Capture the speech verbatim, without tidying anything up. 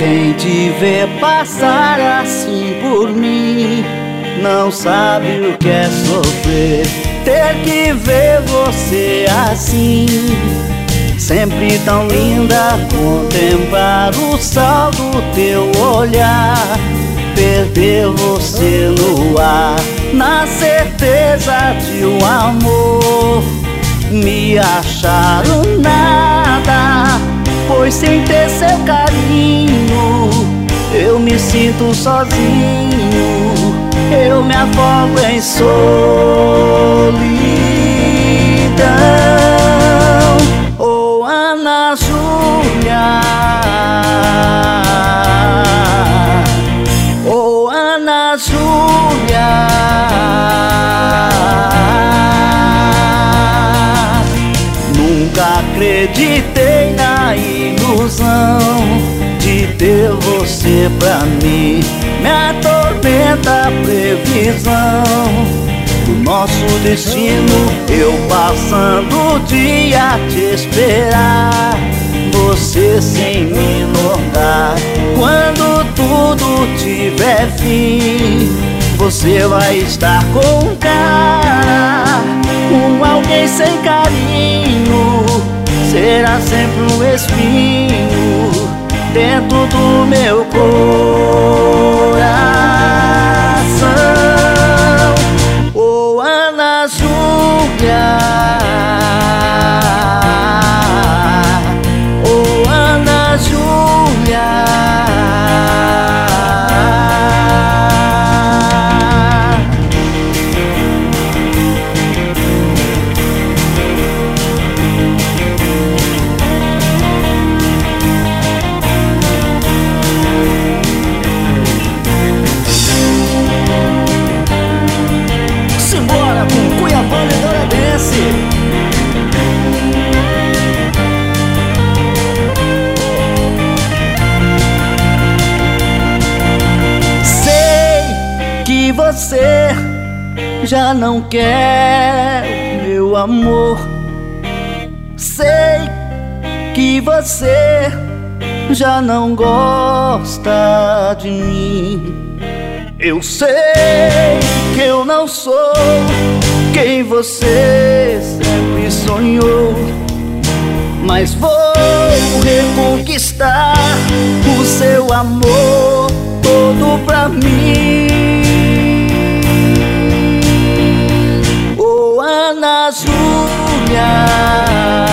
Quem te vê passar assim por mim não sabe o que é sofrer, ter que ver você assim, sempre tão linda. Contemplar o sol do teu olhar, perder você no ar, na certeza de um amor. Me acharam nada, pois sem ter seu carinho eu me sinto sozinho, eu me afogo em solidão. Oh, Ana Júlia, oh, Ana Júlia, nunca acreditei na ilusão de ter você pra mim. Me atormenta a previsão do nosso destino, eu passando o dia a te esperar, você sem me notar. Quando tudo tiver fim, você vai estar com um cara, com alguém sem carinho, será sempre um espinho dentro do meu coração. Oh, Ana Júlia, oh, Ana Júlia, você já não quer meu amor. Sei que você já não gosta de mim. Eu sei que eu não sou quem você sempre sonhou, mas vou reconquistar o seu amor todo pra mim. Ana Júlia,